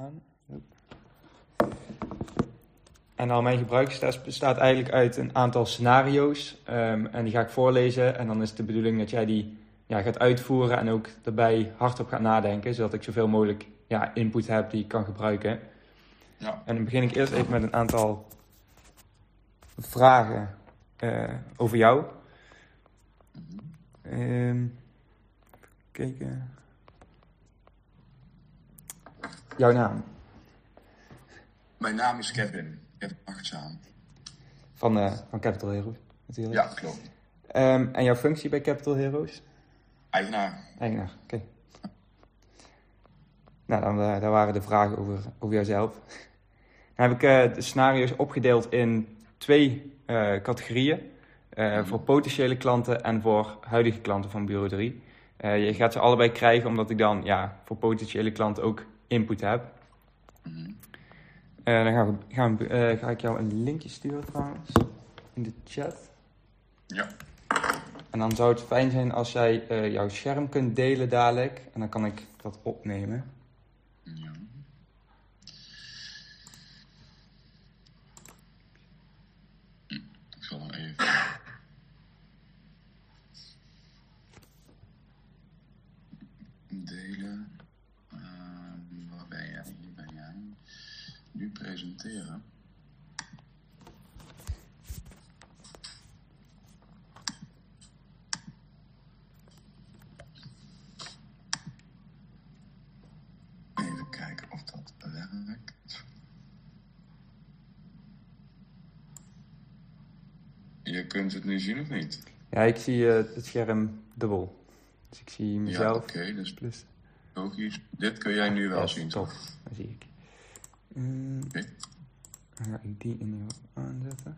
aan. En nou, mijn gebruikstest bestaat eigenlijk uit een aantal scenario's. En die ga ik voorlezen. En dan is het de bedoeling dat jij die gaat uitvoeren en ook daarbij hardop gaat nadenken. Zodat ik zoveel mogelijk input heb die ik kan gebruiken. Ja. En dan begin ik eerst even met een aantal vragen over jou. Even kijken. Jouw naam? Mijn naam is Kevin Achtsaan. Van Capital Heroes, natuurlijk. Ja, klopt. En jouw functie bij Capital Heroes? Eigenaar. Eigenaar, oké. Nou, daar waren de vragen over jouzelf. Dan heb ik de scenario's opgedeeld in 2 categorieën. Voor potentiële klanten en voor huidige klanten van Bureau 3. Je gaat ze allebei krijgen omdat ik dan voor potentiële klanten ook input heb. Dan ga ik jou een linkje sturen trouwens in de chat. Ja. En dan zou het fijn zijn als jij jouw scherm kunt delen dadelijk. En dan kan ik dat opnemen. Ja. Ik zal hem even... delen. Waar ben jij? Hier ben jij. Nu presenteren. Even kijken of dat werkt. Je kunt het nu zien of niet? Ja, ik zie het scherm dubbel. Dus ik zie mezelf. Ja, oké, dus plus. logisch. Dit kun jij nu wel zien, top. toch? Dat zie ik. Oké. Dan ga ik die in aanzetten.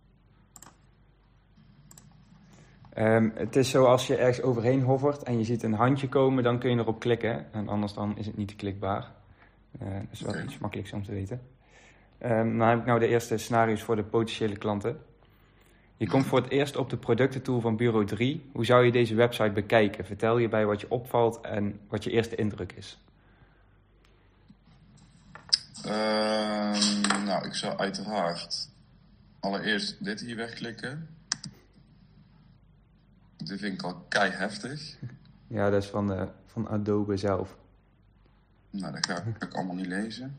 Het is zo als je ergens overheen hovert en je ziet een handje komen, dan kun je erop klikken. En anders dan is het niet klikbaar. Dat is wel iets makkelijks om te weten. Dan heb ik nou de eerste scenario's voor de potentiële klanten. Je komt voor het eerst op de productentool van Bureau 3. Hoe zou je deze website bekijken? Vertel hierbij wat je opvalt en wat je eerste indruk is. Nou, ik zou uiteraard allereerst dit hier wegklikken. Dit vind ik al keiheftig. Ja, dat is van Adobe zelf. Nou, dat ga ik allemaal niet lezen.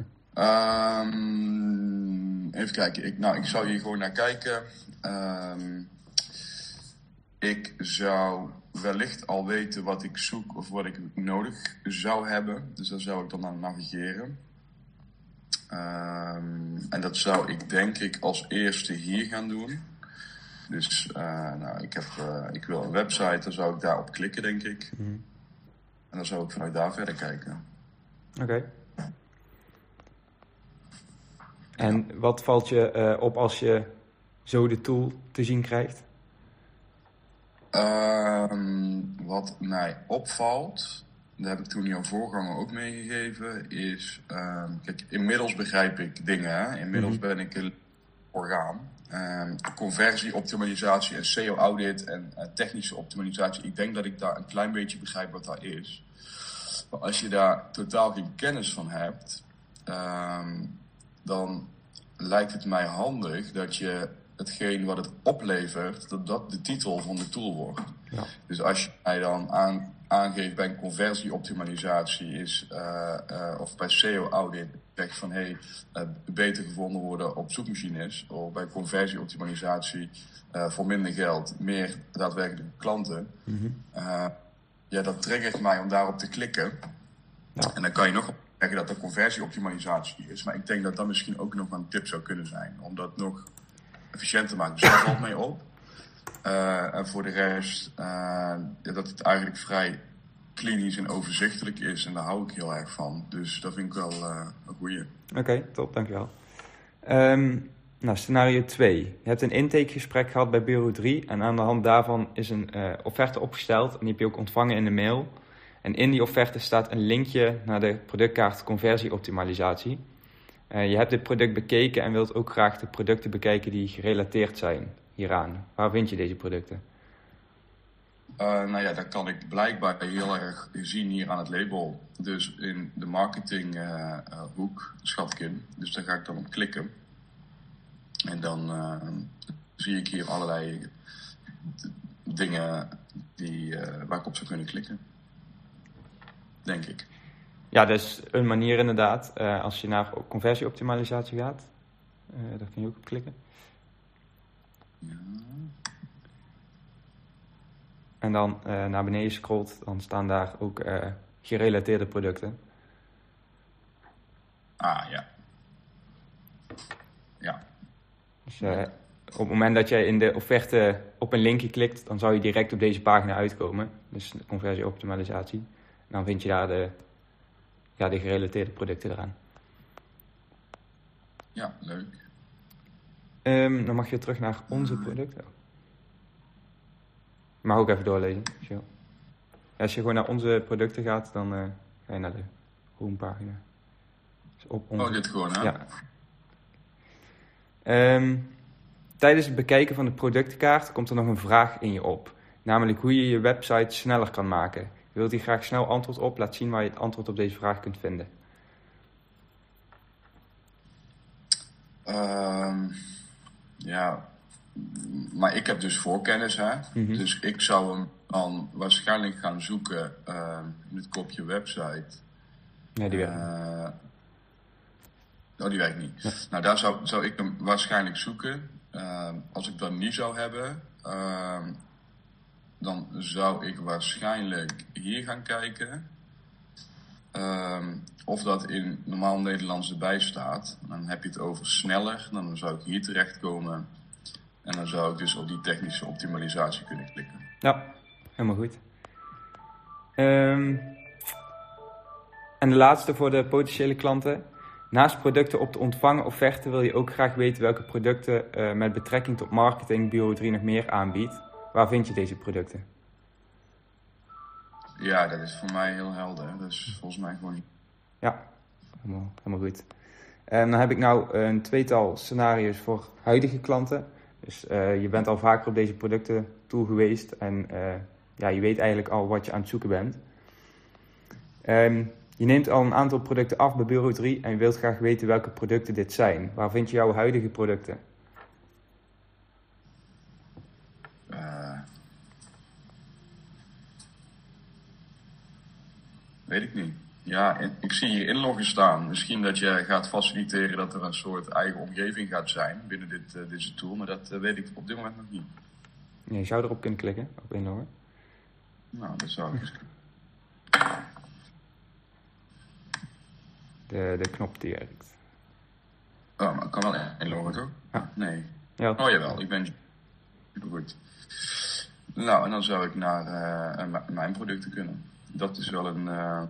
Even kijken. Ik zou hier gewoon naar kijken. Ik zou wellicht al weten wat ik zoek of wat ik nodig zou hebben. Dus daar zou ik dan aan navigeren. En dat zou ik denk ik als eerste hier gaan doen. Dus ik wil een website, dan zou ik daarop klikken denk ik. En dan zou ik vanuit daar verder kijken. Oké. En wat valt je op als je zo de tool te zien krijgt? Wat mij opvalt, dat heb ik toen jouw voorganger ook meegegeven, is... kijk, inmiddels begrijp ik dingen, hè? Inmiddels ben ik een orgaan. Conversie, optimalisatie en SEO-audit en technische optimalisatie. Ik denk dat ik daar een klein beetje begrijp wat dat is. Maar als je daar totaal geen kennis van hebt, dan lijkt het mij handig dat je hetgeen wat het oplevert, dat de titel van de tool wordt. Ja. Dus als je mij dan aangeeft bij een conversieoptimalisatie is, of bij SEO-audit, zegt van beter gevonden worden op zoekmachines, of bij conversieoptimalisatie voor minder geld, meer daadwerkelijke klanten. Dat triggert mij om daarop te klikken. Ja. En dan kan je nog zeggen dat dat conversieoptimalisatie is, maar ik denk dat dat misschien ook nog een tip zou kunnen zijn, om dat nog efficiënt te maken. Dus daar valt mee op. En voor de rest, dat het eigenlijk vrij klinisch en overzichtelijk is. En daar hou ik heel erg van. Dus dat vind ik wel een goeie. Oké, top, dankjewel. Scenario 2. Je hebt een intakegesprek gehad bij Bureau 3. En aan de hand daarvan is een offerte opgesteld. En die heb je ook ontvangen in de mail. En in die offerte staat een linkje naar de productkaart conversieoptimalisatie. Je hebt dit product bekeken en wilt ook graag de producten bekijken die gerelateerd zijn hieraan. Waar vind je deze producten? Nou ja, dat kan ik blijkbaar heel erg zien hier aan het label. Dus in de marketinghoek schat ik in. Dus daar ga ik dan op klikken. En dan zie ik hier allerlei dingen waar ik op zou kunnen klikken. Denk ik. Ja, dat is een manier inderdaad. Als je naar conversieoptimalisatie gaat, daar kun je ook op klikken. Ja. En dan naar beneden scrolt, dan staan daar ook gerelateerde producten. Ah, ja. Ja. Dus op het moment dat jij in de offerte op een linkje klikt, dan zou je direct op deze pagina uitkomen. Dus de conversieoptimalisatie. En dan vind je daar de gerelateerde producten eraan. Ja, leuk. Dan mag je terug naar onze producten. Je mag ook even doorlezen. Als je gewoon naar onze producten gaat, dan ga je naar de homepagina. Dus op onze... dit gewoon, hè? Ja. Tijdens het bekijken van de productkaart komt er nog een vraag in je op. Namelijk hoe je je website sneller kan maken. Je wilt hier graag snel antwoord op. Laat zien waar je het antwoord op deze vraag kunt vinden. Ja, maar ik heb dus voorkennis, hè. Mm-hmm. Dus ik zou hem dan waarschijnlijk gaan zoeken in het kopje website. Nee, die werkt niet. Die werkt niet. Ja. Nou, daar zou ik hem waarschijnlijk zoeken. Als ik dat niet zou hebben, dan zou ik waarschijnlijk hier gaan kijken. Of dat in normaal Nederlands erbij staat. Dan heb je het over sneller. Dan zou ik hier terechtkomen. En dan zou ik dus op die technische optimalisatie kunnen klikken. Ja, helemaal goed. En de laatste voor de potentiële klanten. Naast producten op de ontvangen offerte wil je ook graag weten welke producten met betrekking tot marketing Bureau 3 nog meer aanbiedt. Waar vind je deze producten? Ja, dat is voor mij heel helder. Dat is volgens mij gewoon... Ja, helemaal goed. En dan heb ik nou een tweetal scenario's voor huidige klanten. Dus je bent al vaker op deze producten toe geweest en je weet eigenlijk al wat je aan het zoeken bent. Je neemt al een aantal producten af bij Bureau 3 en je wilt graag weten welke producten dit zijn. Waar vind je jouw huidige producten? Weet ik niet. Ja, ik zie hier inloggen staan. Misschien dat je gaat faciliteren dat er een soort eigen omgeving gaat zijn binnen deze tool. Maar dat weet ik op dit moment nog niet. Ja, je zou erop kunnen klikken, op inloggen. Nou, dat zou ik eens... De knop die werkt. Oh, maar ik kan wel inloggen, toch? Ja. Nee. Ja. Oh, jawel. Ik ben supergoed. Nou, en dan zou ik naar mijn producten kunnen. Dat is wel een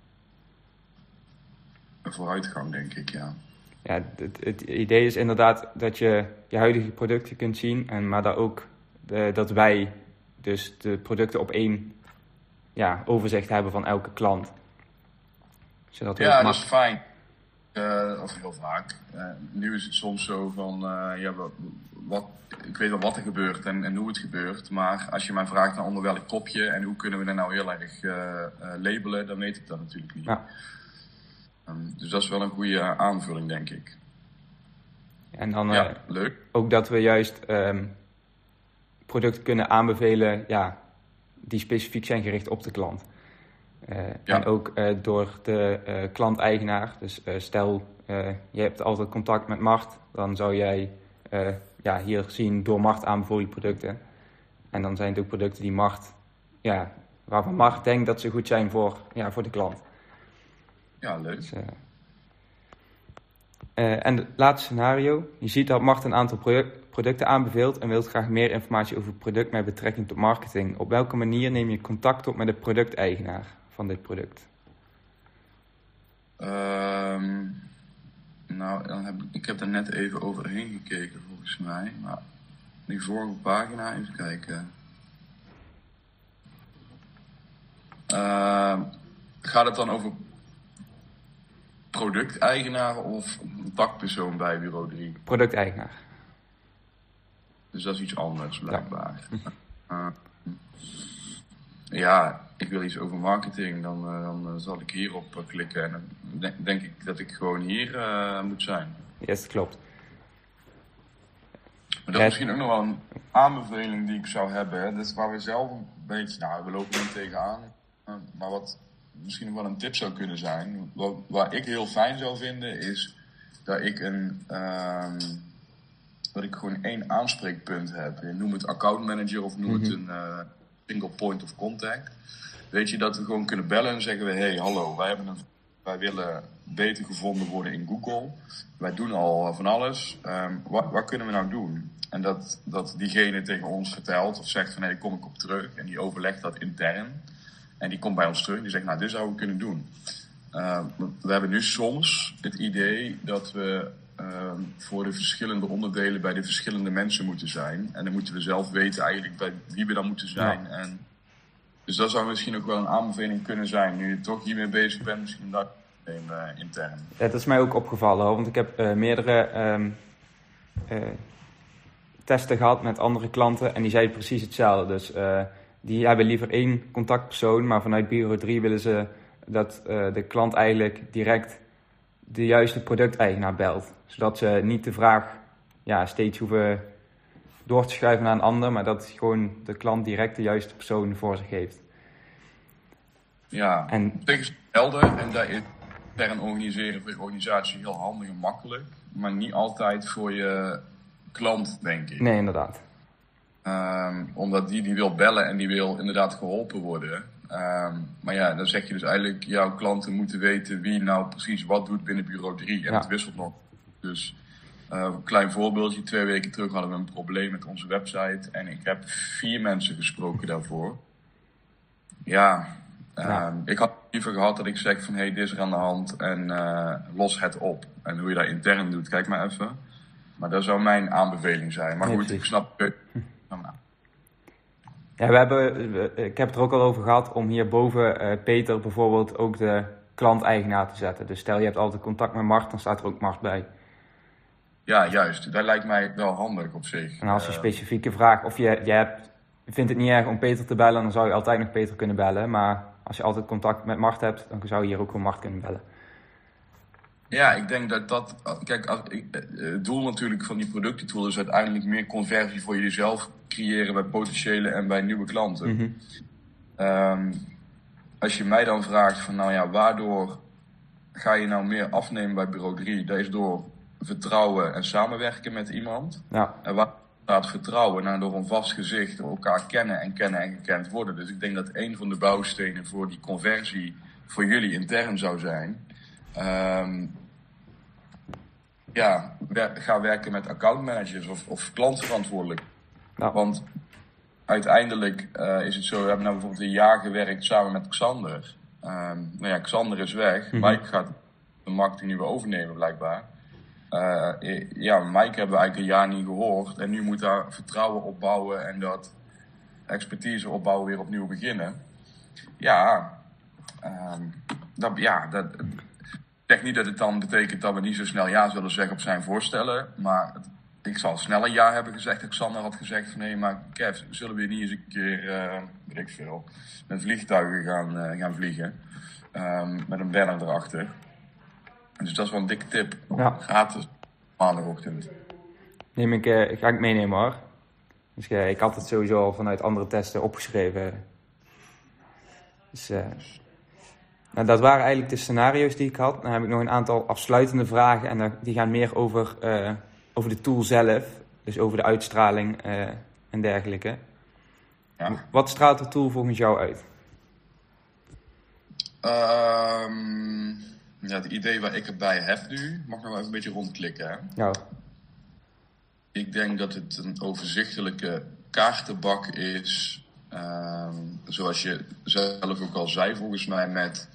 vooruitgang, denk ik, ja. Ja, het idee is inderdaad dat je je huidige producten kunt zien, maar daar ook dat wij dus de producten op één overzicht hebben van elke klant. Zodat dat is fijn. Of heel vaak. Nu is het soms zo van, ik weet wel wat er gebeurt en hoe het gebeurt, maar als je mij vraagt naar onder welk kopje en hoe kunnen we dat nou heel erg labelen, dan weet ik dat natuurlijk niet. Ja. Dus dat is wel een goede aanvulling, denk ik. En dan leuk. Ook dat we juist producten kunnen aanbevelen die specifiek zijn gericht op de klant. En ook door de klanteigenaar. Dus stel, je hebt altijd contact met Mart, dan zou jij hier zien door Mart aanbevolen producten. En dan zijn het ook producten die Mart, waarvan Mart denkt dat ze goed zijn voor de klant. Ja, leuk. Dus, en het laatste scenario. Je ziet dat Mart een aantal producten aanbeveelt en wilt graag meer informatie over het product met betrekking tot marketing. Op welke manier neem je contact op met de producteigenaar van dit product? Ik heb er net even overheen gekeken volgens mij. Maar die vorige pagina, even kijken. Gaat het dan over producteigenaar of contactpersoon bij Bureau 3? Producteigenaar. Dus dat is iets anders blijkbaar. ja, ik wil iets over marketing, dan zal ik hierop klikken. En dan denk ik dat ik gewoon hier moet zijn. Yes, klopt. Maar dat is misschien ook nog wel een aanbeveling die ik zou hebben. Hè. Dat is waar we zelf een beetje, nou, we lopen niet tegenaan. Maar wat misschien nog wel een tip zou kunnen zijn. Waar ik heel fijn zou vinden, is dat ik dat ik gewoon één aanspreekpunt heb. Noem het accountmanager of noem het een single point of contact. Weet je, dat we gewoon kunnen bellen en zeggen we, hey, hallo, wij willen beter gevonden worden in Google. Wij doen al van alles. Wat kunnen we nou doen? En dat diegene tegen ons vertelt of zegt van, hey, daar kom ik op terug. En die overlegt dat intern. En die komt bij ons terug en die zegt, nou, dit zouden we kunnen doen. We hebben nu soms het idee dat we voor de verschillende onderdelen bij de verschillende mensen moeten zijn. En dan moeten we zelf weten eigenlijk bij wie we dan moeten zijn. Ja. Dus dat zou misschien ook wel een aanbeveling kunnen zijn. Nu je toch hiermee bezig bent, misschien dat intern. Ja, dat is mij ook opgevallen, want ik heb meerdere testen gehad met andere klanten en die zeiden precies hetzelfde. Dus die hebben liever één contactpersoon, maar vanuit Bureau 3 willen ze dat de klant eigenlijk direct de juiste producteigenaar belt. Zodat ze niet de vraag steeds hoeven door te schuiven naar een ander, maar dat gewoon de klant direct de juiste persoon voor zich heeft. Ja, dat is helder en dat is intern organiseren voor je organisatie heel handig en makkelijk, maar niet altijd voor je klant, denk ik. Nee, inderdaad. Omdat die wil bellen en die wil inderdaad geholpen worden. Maar ja, dan zeg je dus eigenlijk, jouw klanten moeten weten wie nou precies wat doet binnen Bureau 3. En het wisselt nog. Dus een klein voorbeeldje. 2 weken terug hadden we een probleem met onze website. En ik heb 4 mensen gesproken daarvoor. Ik had liever gehad dat ik zeg van, hey, dit is er aan de hand en los het op. En hoe je dat intern doet, kijk maar even. Maar dat zou mijn aanbeveling zijn. Maar goed, ik snap het. Ja, ik heb het er ook al over gehad om hierboven Peter bijvoorbeeld ook de klant-eigenaar te zetten. Dus stel je hebt altijd contact met Mart, dan staat er ook Mart bij. Ja, juist. Dat lijkt mij wel handig op zich. En als je specifieke vraag, of je vindt het niet erg om Peter te bellen, dan zou je altijd nog Peter kunnen bellen. Maar als je altijd contact met Mart hebt, dan zou je hier ook gewoon Mart kunnen bellen. Ja, ik denk dat kijk, het doel natuurlijk van die productentool is uiteindelijk meer conversie voor jezelf creëren bij potentiële en bij nieuwe klanten. Mm-hmm. Als je mij dan vraagt van, nou ja, waardoor ga je nou meer afnemen bij Bureau 3? Dat is door vertrouwen en samenwerken met iemand. Ja. En waar staat vertrouwen? Nou, door een vast gezicht, door elkaar kennen en gekend worden. Dus ik denk dat een van de bouwstenen voor die conversie voor jullie intern zou zijn. Ga werken met accountmanagers of klantverantwoordelijk. Ja. Want uiteindelijk is het zo, we hebben nou bijvoorbeeld een jaar gewerkt samen met Xander. Xander is weg. Mm-hmm. Mike gaat de marketing nu weer overnemen blijkbaar. Mike hebben we eigenlijk een jaar niet gehoord. En nu moet daar vertrouwen opbouwen en dat expertise opbouwen weer opnieuw beginnen. Ik zeg niet dat het dan betekent dat we niet zo snel ja zullen zeggen op zijn voorstellen. Maar ik zal sneller ja hebben gezegd dat Xander had gezegd van, nee, maar Kev, zullen we niet eens een keer, met vliegtuigen gaan vliegen. Met een banner erachter. Dus dat is wel een dikke tip. Ja. Gratis maandagochtend. Ga ik meenemen hoor. Dus ik had het sowieso al vanuit andere testen opgeschreven. Dus... Nou, dat waren eigenlijk de scenario's die ik had. Dan heb ik nog een aantal afsluitende vragen en die gaan meer over de tool zelf. Dus over de uitstraling en dergelijke. Ja. Wat straalt de tool volgens jou uit? Het idee waar ik erbij heb nu, mag nog even een beetje rondklikken. Hè? Ja. Ik denk dat het een overzichtelijke kaartenbak is. Zoals je zelf ook al zei, volgens mij met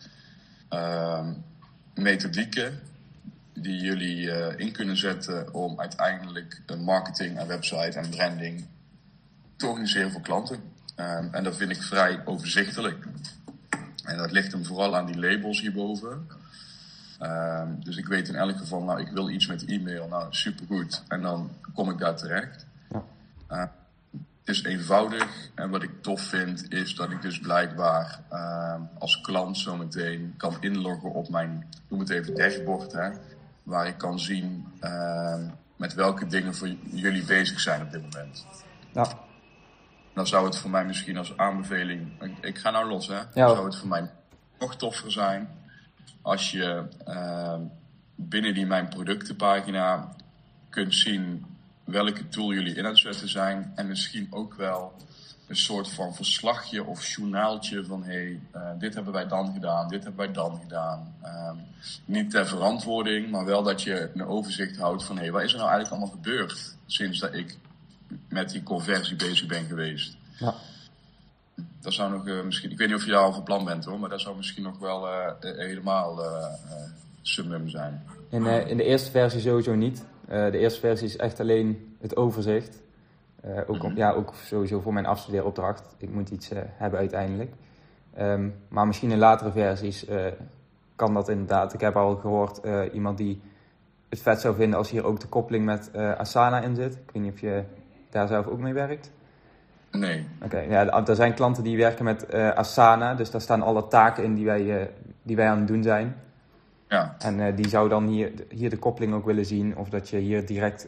methodieken die jullie in kunnen zetten om uiteindelijk marketing en website en branding te organiseren voor klanten. En dat vind ik vrij overzichtelijk. En dat ligt hem vooral aan die labels hierboven. Dus ik weet in elk geval, nou, ik wil iets met e-mail, nou supergoed. En dan kom ik daar terecht. Ja. Het is eenvoudig. En wat ik tof vind is dat ik dus blijkbaar als klant zometeen kan inloggen op mijn, noem het even, dashboard. Hè, waar ik kan zien met welke dingen voor jullie bezig zijn op dit moment. Ja. Dan zou het voor mij misschien als aanbeveling... Ik ga nou los, hè. Ja. Dan zou het voor mij nog toffer zijn als je binnen die mijn productenpagina kunt zien welke tool jullie in aan het zetten zijn. En misschien ook wel een soort van verslagje of journaaltje van dit hebben wij dan gedaan, dit hebben wij dan gedaan. Niet ter verantwoording, maar wel dat je een overzicht houdt van wat is er nou eigenlijk allemaal gebeurd sinds dat ik met die conversie bezig ben geweest. Ja. Dat zou nog misschien, ik weet niet of je daar al van plan bent hoor, maar dat zou misschien nog wel helemaal summum zijn. In de eerste versie sowieso niet. De eerste versie is echt alleen het overzicht. Ook sowieso voor mijn afstudeeropdracht. Ik moet iets hebben uiteindelijk. Maar misschien in latere versies kan dat inderdaad. Ik heb al gehoord iemand die het vet zou vinden als hier ook de koppeling met Asana in zit. Ik weet niet of je daar zelf ook mee werkt. Nee. Oké, ja, er zijn klanten die werken met Asana. Dus daar staan alle taken in die wij aan het doen zijn. Ja. En die zou dan hier de koppeling ook willen zien. Of dat je hier direct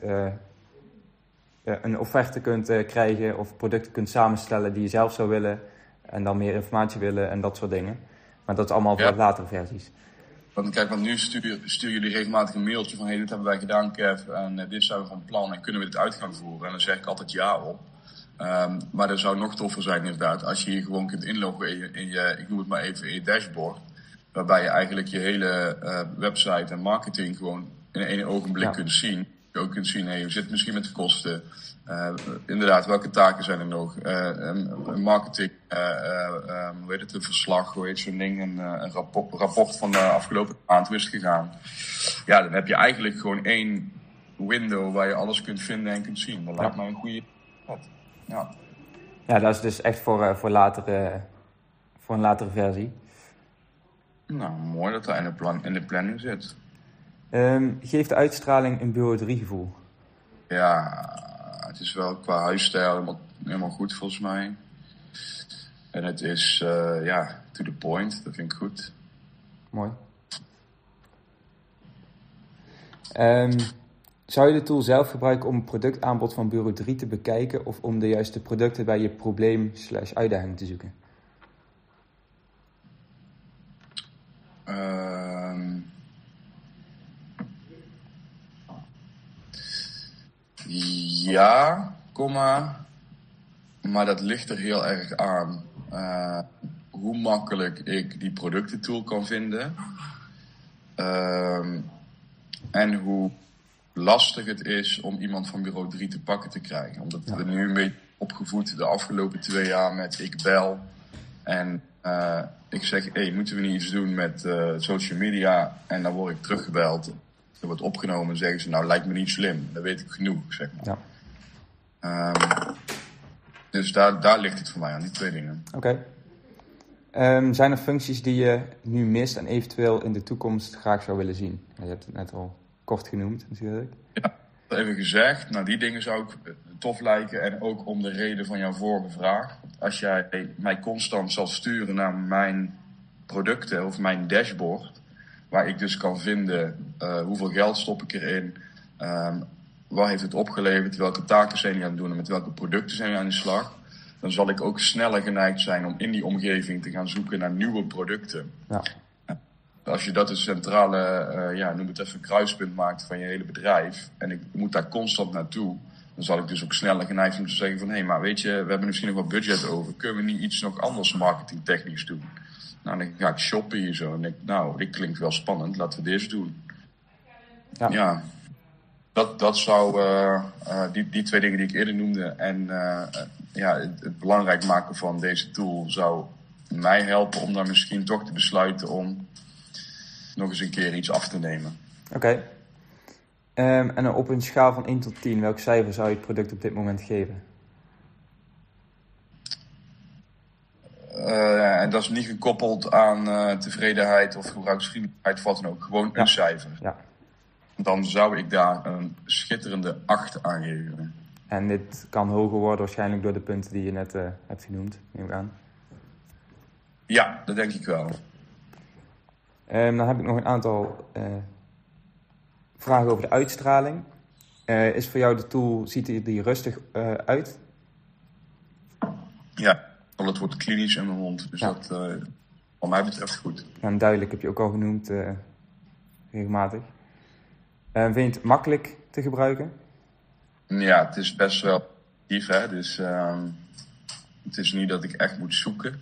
een offerte kunt krijgen. Of producten kunt samenstellen die je zelf zou willen. En dan meer informatie willen en dat soort dingen. Maar dat is allemaal voor latere versies. Want nu stuur jullie regelmatig een mailtje van dit hebben wij gedaan Kev. En dit zijn we van plan en kunnen we dit uit gaan voeren. En dan zeg ik altijd ja op. Maar dat zou nog toffer zijn inderdaad. Als je hier gewoon kunt inloggen in je, ik noem het maar even, in je dashboard. Waarbij je eigenlijk je hele website en marketing gewoon in één ogenblik kunt zien. Je ook kunt zien, hoe zit het misschien met de kosten? Inderdaad, welke taken zijn er nog? Marketing, een verslag, hoe heet zo'n ding? Een rapport van de afgelopen maand, hoe is het gegaan? Ja, dan heb je eigenlijk gewoon één window waar je alles kunt vinden en kunt zien. Dat lijkt mij een goede... Ja, dat is dus echt voor een latere versie. Nou, mooi dat dat in de planning zit. Geeft de uitstraling een Bureau 3 gevoel? Ja, het is wel qua huisstijl helemaal goed volgens mij. En het is, to the point. Dat vind ik goed. Mooi. Zou je de tool zelf gebruiken om een productaanbod van Bureau 3 te bekijken of om de juiste producten bij je probleem/uitdaging te zoeken? Ja, maar dat ligt er heel erg aan hoe makkelijk ik die productentool kan vinden en hoe lastig het is om iemand van Bureau 3 te pakken te krijgen. Omdat we nu een beetje opgevoed de afgelopen 2 jaar met ik bel en ik zeg, moeten we niet iets doen met social media? En dan word ik teruggebeld. Er wordt opgenomen en zeggen ze, nou lijkt me niet slim. Dat weet ik genoeg, zeg maar. Ja. Dus daar ligt het voor mij aan, die 2 dingen. Oké. Zijn er functies die je nu mist en eventueel in de toekomst graag zou willen zien? Je hebt het net al kort genoemd natuurlijk. Ja, even gezegd. Nou, die dingen zou ik tof lijken. En ook om de reden van jouw vorige vraag. Als jij mij constant zal sturen naar mijn producten of mijn dashboard, waar ik dus kan vinden hoeveel geld stop ik erin, wat heeft het opgeleverd, welke taken zijn die aan het doen en met welke producten zijn die aan de slag, dan zal ik ook sneller geneigd zijn om in die omgeving te gaan zoeken naar nieuwe producten. Ja. Als je dat een centrale, noem het even kruispunt maakt van je hele bedrijf en ik moet daar constant naartoe, dan zal ik dus ook sneller geneigd zijn om te zeggen van maar weet je, we hebben misschien nog wat budget over, kunnen we niet iets nog anders marketingtechnisch doen? Nou, dan ga ik shoppen hier zo en denk dit klinkt wel spannend, laten we dit doen. Ja. Dat zou, die 2 dingen die ik eerder noemde en het belangrijk maken van deze tool zou mij helpen om dan misschien toch te besluiten om nog eens een keer iets af te nemen. Oké. En op een schaal van 1 tot 10, welk cijfer zou je het product op dit moment geven? En dat is niet gekoppeld aan tevredenheid of gebruiksvriendelijkheid of wat dan ook. Gewoon een cijfer. Ja. Dan zou ik daar een schitterende 8 aan geven. En dit kan hoger worden waarschijnlijk door de punten die je net hebt genoemd, neem ik aan. Ja, dat denk ik wel. Dan heb ik nog een aantal vragen over de uitstraling. Is voor jou de tool, ziet die rustig uit? Ja, het wordt klinisch in mijn mond. Dus dat wat mij betreft goed. En duidelijk heb je ook al genoemd, regelmatig. Vind je het makkelijk te gebruiken? Ja, het is best wel actief, hè. Dus het is niet dat ik echt moet zoeken.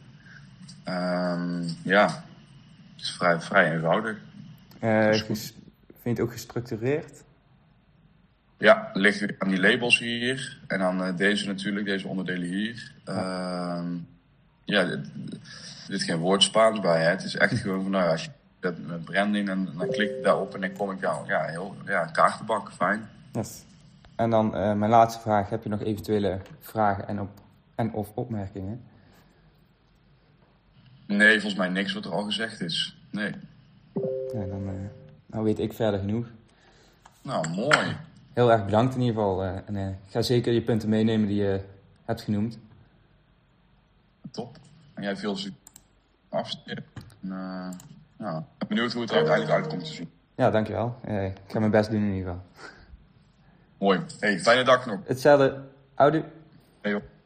Ja, het is vrij eenvoudig. Vind je het ook gestructureerd? Ja, ligt weer aan die labels hier. En dan deze natuurlijk, deze onderdelen hier. Ja, er zit geen woord Spaans bij. Hè. Het is echt gewoon van, nou ja, als je met branding en dan klik ik daarop en dan kom ik kaartenbak, fijn. Yes. En dan mijn laatste vraag. Heb je nog eventuele vragen of opmerkingen? Nee, volgens mij niks wat er al gezegd is. Nee. Ja, dan weet ik verder genoeg. Nou, mooi. Heel erg bedankt in ieder geval. En ga zeker je punten meenemen die je hebt genoemd. Top. En jij veel afsteken. Ik ben benieuwd hoe het er uiteindelijk uitkomt te zien. Ja, dankjewel. Ik ga mijn best doen in ieder geval. Mooi. Hey, fijne dag nog. Hetzelfde. Houdoe. Hey, joh.